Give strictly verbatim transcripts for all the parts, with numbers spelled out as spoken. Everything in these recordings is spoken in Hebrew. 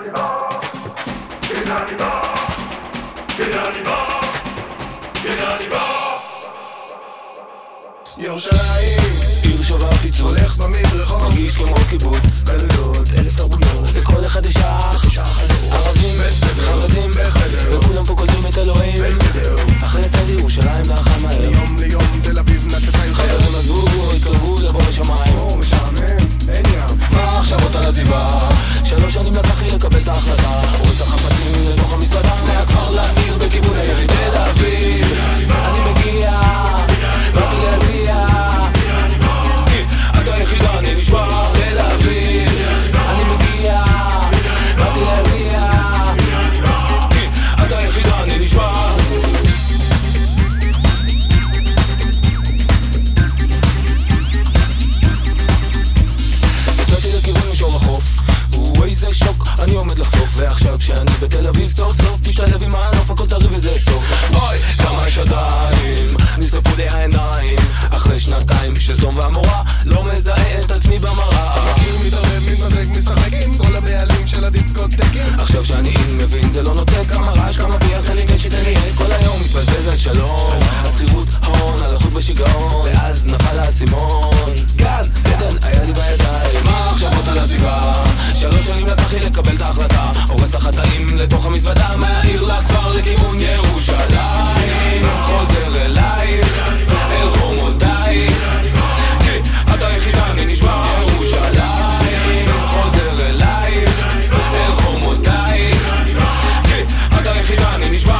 ירושלים, עיר שווה פיצוץ, הולך במדרחוב, מרגיש כמו קיבוץ, גלויות, אלף תרבויות, לכל אחד יש אח, ערבים, חרדים, וכולם פה קולטים את אלוהים. החלטה לירושלים דרכה מהר, מיום ליום תל אביב נצצה יותר, חברים עזבו, התקרבו לבוא לשמיים. או משעמם, אין ים, מה המחשבות על עזיבה? שלוש שנים לקח לי לקבל את ההחלטה, אורז את החפצים לתוך המזוודה, מהכפר לעיר בכיוון העיר תל אביב. אני מגיע, באתי להזיע, כי אתה היחידה, אני נשמע תל אביב. אני מגיע, באתי להזיע, כי אתה היחידה, אני נשמע. יצאתי לכיוון מישור החוף, איזה שוק, אני עומד לחטוף. ועכשיו שאני בתל אביב סוף סוף תשתלב עם הנוף, הכל טרי וזה טוב. אוי, כמה יש עדיין, נשרפו לי העיניים אחרי שנתיים שסדום ועמורה, לא מזהה את עצמי במראה. מכיר, מתערב, מתמזג, משחק עם כל הבעלים של הדיסקוטקים. עכשיו שאני אין מבין זה לא נוצא, כמה רעש, כמה ביח, תן לי נשי, תן לי כל היום מתבזבז על שלום, השכירות, ההון, הלכות בשיגעון, ואז נפל האסימון. גן, עדן, היה לי בידיים. מה המחשבות על עזיבה? שלוש שנים לקח לי לקבל את ההחלטה, הורס את החטאים לתוך המזוודה, מהעיר לכפר לכיוון ירושלים. חוזר אלייך, אל חומותייך, כי אתה היחידה, אני נשמע ירושלים. חוזר אלייך, אל חומותייך, כי אתה היחידה, אני נשמע.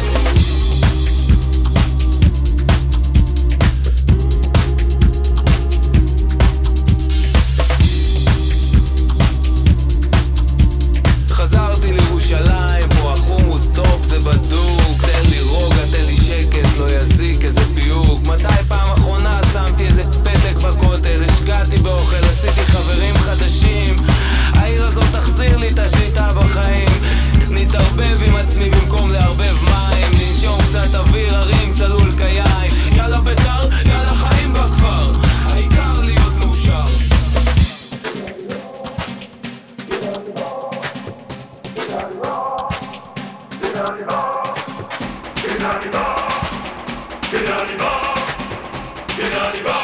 חזרתי לירושלים, פה החומוס טופ זה בדוק, תן לי רוגע, תן לי שקט, לא יזיק איזה פיוק. מתי פעם אחרונה שמתי איזה פתק בכותל, השקעתי באוכל, עשיתי חברים חדשים, העיר הזאת תחזיר לי את השליטה בחיים. נתערבב עם עצמי במקום לערבב מים, ננשום קצת אוויר הרים צלול כיין, יאללה בית"ר, יאללה חיים בכפר, העיקר להיות מאושר. Get out of the bar. Get out of the bar. Get out of the bar.